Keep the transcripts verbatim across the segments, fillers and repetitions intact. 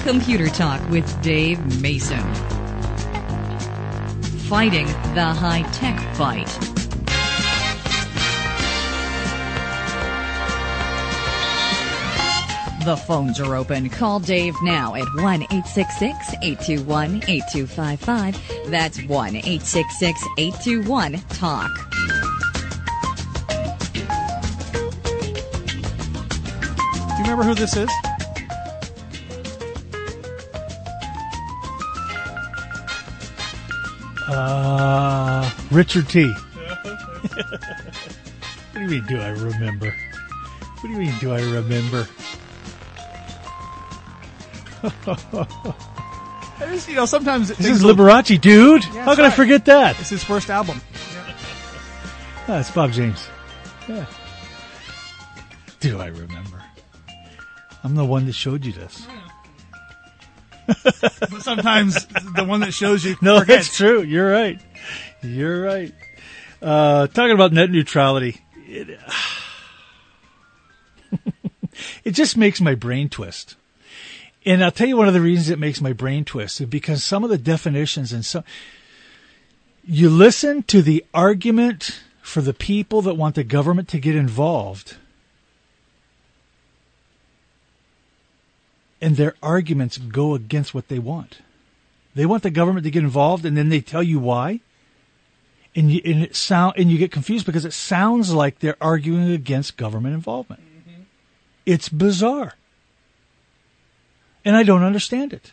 Computer Talk with Dave Mason. Fighting the high-tech fight. The phones are open. Call Dave now at one eight six six, eight two one, eight two five five. That's one eight six six, eight two one, talk. Do you remember who this is? Uh, Richard T. What do you mean, do I remember? What do you mean, do I remember? Just, you know, sometimes this is Liberace, dude. Yeah, How can right. I forget that? It's his first album. Oh, it's Bob James. Yeah. Do I remember? I'm the one that showed you this. But sometimes the one that shows you no, forgets. That's true. You're right. You're right. Uh, talking about net neutrality, it, it just makes my brain twist. And I'll tell you one of the reasons it makes my brain twist is because some of the definitions and so you listen to the argument for the people that want the government to get involved, and their arguments go against what they want. They want the government to get involved, and then they tell you why, and you and it sound and you get confused because it sounds like they're arguing against government involvement. Mm-hmm. It's bizarre. And I don't understand it.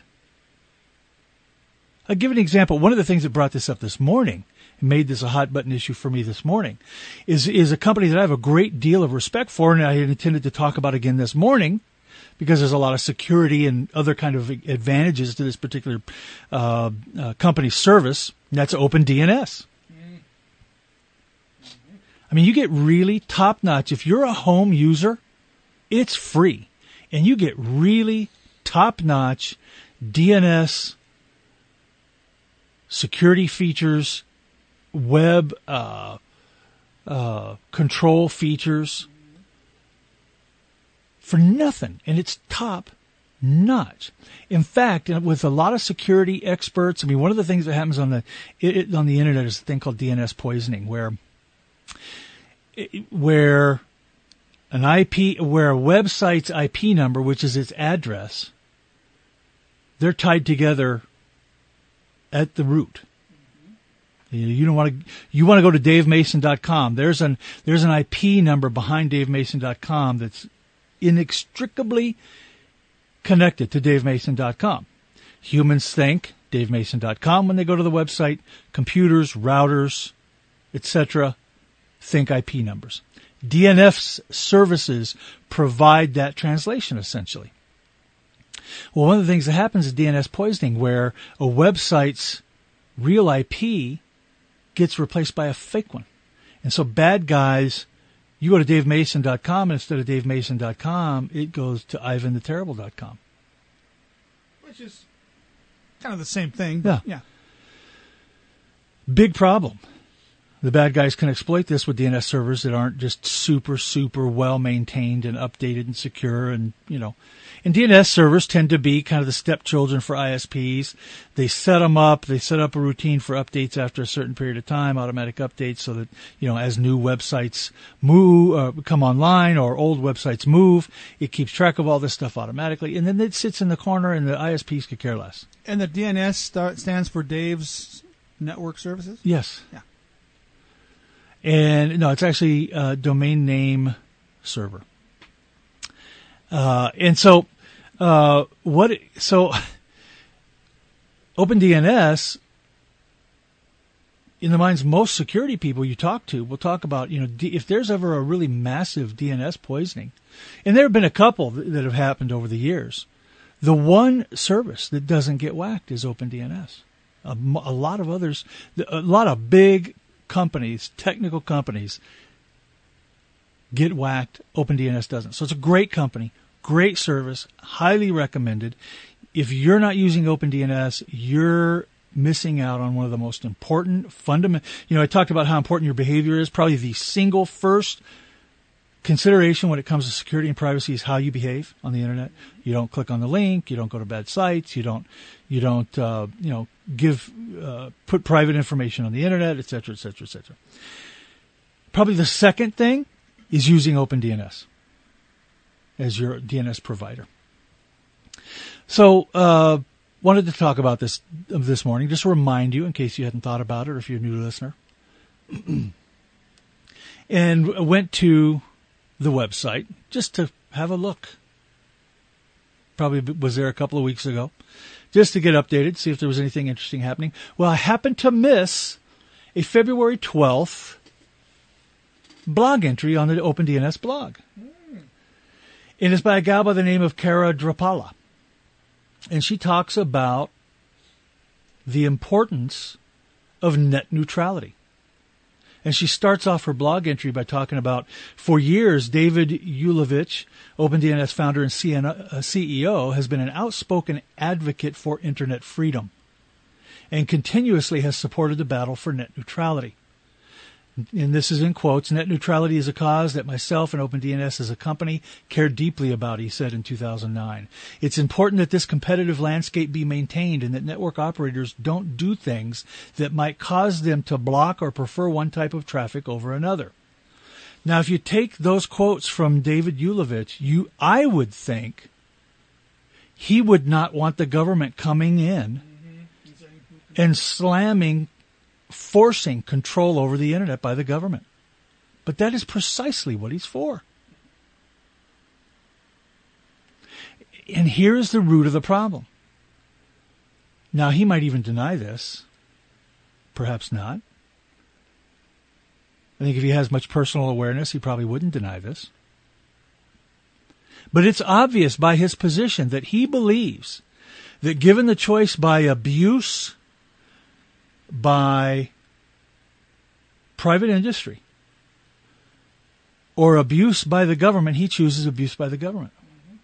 I'll give an example. One of the things that brought this up this morning and made this a hot button issue for me this morning is, is a company that I have a great deal of respect for, and I had intended to talk about again this morning because there's a lot of security and other kind of advantages to this particular uh, uh, company's service, and that's OpenDNS. Mm-hmm. I mean, you get really top-notch. If you're a home user, it's free, and you get really top-notch D N S security features, web uh, uh, control features for nothing, and it's top-notch. In fact, with a lot of security experts, I mean, one of the things that happens on the it, on the internet is a thing called D N S poisoning, where where an I P, where a website's I P number, which is its address, they're tied together at the root. You, you don't want to. You want to go to dave mason dot com. There's an there's an I P number behind dave mason dot com that's inextricably connected to dave mason dot com. Humans think dave mason dot com when they go to the website. Computers, routers, et cetera think I P numbers. D N S services provide that translation, essentially. Well, one of the things that happens is D N S poisoning, where a website's real I P gets replaced by a fake one. And so bad guys, you go to dave mason dot com, and instead of dave mason dot com, it goes to ivan the terrible dot com. Which is kind of the same thing. Yeah. yeah. Big problem. The bad guys can exploit this with D N S servers that aren't just super, super well maintained and updated and secure. And, you know, and D N S servers tend to be kind of the stepchildren for I S Ps. They set them up. They set up a routine for updates after a certain period of time, automatic updates, so that, you know, as new websites move, uh, come online or old websites move, it keeps track of all this stuff automatically. And then it sits in the corner and the I S Ps could care less. And the D N S start, stands for Dave's Network Services? Yes. Yeah. And no, it's actually a domain name server. Uh, and so, uh, what, so OpenDNS, in the minds of most security people you talk to, will talk about, you know, if there's ever a really massive D N S poisoning, and there have been a couple that have happened over the years, the one service that doesn't get whacked is OpenDNS. A, a lot of others, a lot of big companies, technical companies, get whacked. OpenDNS doesn't. So it's a great company, great service, highly recommended. If you're not using OpenDNS, you're missing out on one of the most important fundamental. You know, I talked about how important your behavior is. Probably the single first consideration when it comes to security and privacy is how you behave on the internet. You don't click on the link. You don't go to bad sites. You don't, you don't, uh, you know, give, uh, put private information on the internet, et cetera, et cetera, et cetera. Probably the second thing is using OpenDNS as your D N S provider. So, uh, wanted to talk about this this morning, just to remind you in case you hadn't thought about it or if you're a new listener. And went to the website just to have a look. Probably was there a couple of weeks ago, just to get updated, see if there was anything interesting happening. Well, I happened to miss a February twelfth blog entry on the OpenDNS blog. Mm. And it's by a gal by the name of Kara Drapala. And she talks about the importance of net neutrality. And she starts off her blog entry by talking about, for years, David Ulevich, OpenDNS founder and C E O, has been an outspoken advocate for internet freedom and continuously has supported the battle for net neutrality. And this is in quotes, net neutrality is a cause that myself and OpenDNS as a company care deeply about, he said in two thousand nine. It's important that this competitive landscape be maintained and that network operators don't do things that might cause them to block or prefer one type of traffic over another. Now, if you take those quotes from David Ulevich, you, I would think he would not want the government coming in and slamming forcing control over the internet by the government. But that is precisely what he's for. And here's the root of the problem. Now, he might even deny this. Perhaps not. I think if he has much personal awareness, he probably wouldn't deny this. But it's obvious by his position that he believes that given the choice by abuse, by private industry, or abuse by the government, he chooses abuse by the government. Mm-hmm.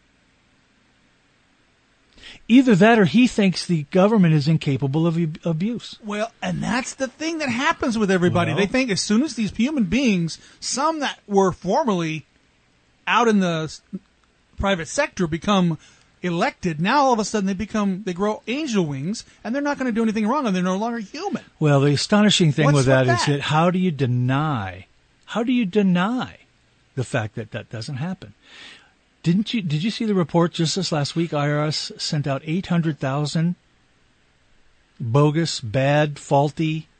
Either that or he thinks the government is incapable of ab- abuse. Well, and that's the thing that happens with everybody. Well, they think as soon as these human beings, some that were formerly out in the private sector, become elected, now all of a sudden they become, they grow angel wings, and they're not going to do anything wrong, and they're no longer human. Well, the astonishing thing What's with that, with is that? that how do you deny, how do you deny the fact that that doesn't happen? Didn't you, did you see the report just this last week? I R S sent out eight hundred thousand bogus, bad, faulty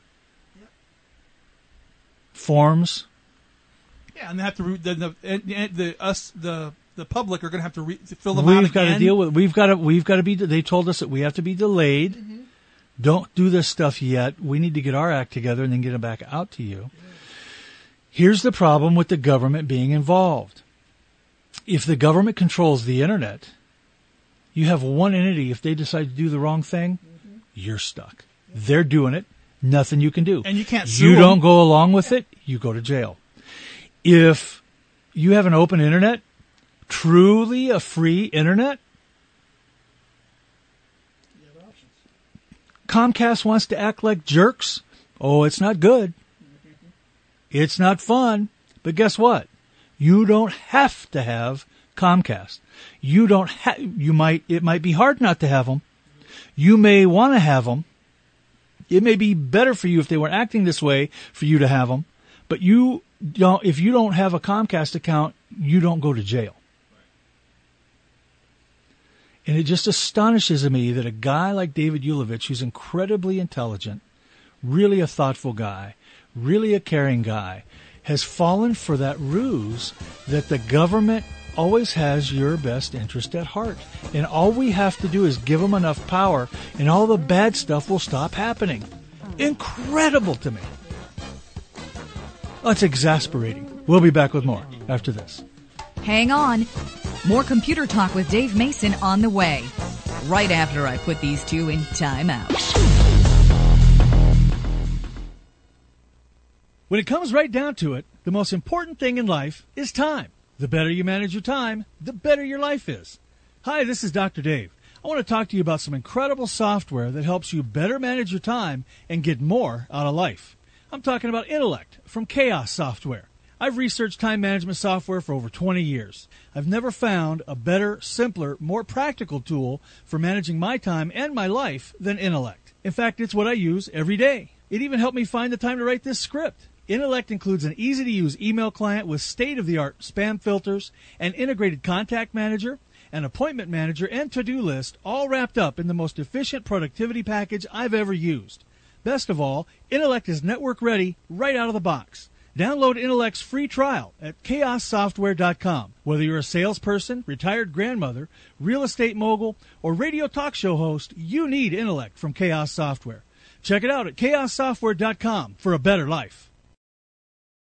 forms. Yeah, and they have to, re- the, the, the, the, us, the, the public are going to have to, re- to fill them out again. We've got to deal with. We've got to. We've got to be. They told us that we have to be delayed. Mm-hmm. Don't do this stuff yet. We need to get our act together and then get it back out to you. Yeah. Here's the problem with the government being involved. If the government controls the internet, you have one entity. If they decide to do the wrong thing, mm-hmm. you're stuck. Yeah. They're doing it. Nothing you can do. And you can't sue You them. don't go along with it. You go to jail. If you have an open internet, truly a free internet, Comcast wants to act like jerks. Oh, it's not good. It's not fun. But guess what? You don't have to have Comcast. You don't have, you might, it might be hard not to have them. You may want to have them. It may be better for you if they were acting this way for you to have them. But you don't, if you don't have a Comcast account, you don't go to jail. And it just astonishes me that a guy like David Ulevich, who's incredibly intelligent, really a thoughtful guy, really a caring guy, has fallen for that ruse that the government always has your best interest at heart. And all we have to do is give them enough power, and all the bad stuff will stop happening. Incredible to me. Oh, it's exasperating. We'll be back with more after this. Hang on. More computer talk with Dave Mason on the way. Right after I put these two in timeout. When it comes right down to it, the most important thing in life is time. The better you manage your time, the better your life is. Hi, this is Doctor Dave. I want to talk to you about some incredible software that helps you better manage your time and get more out of life. I'm talking about Intellect from Chaos Software. I've researched time management software for over twenty years. I've never found a better, simpler, more practical tool for managing my time and my life than Intellect. In fact, it's what I use every day. It even helped me find the time to write this script. Intellect includes an easy-to-use email client with state-of-the-art spam filters, an integrated contact manager, an appointment manager, and to-do list, all wrapped up in the most efficient productivity package I've ever used. Best of all, Intellect is network-ready right out of the box. Download Intellect's free trial at chaos software dot com. Whether you're a salesperson, retired grandmother, real estate mogul, or radio talk show host, you need Intellect from Chaos Software. Check it out at chaos software dot com for a better life.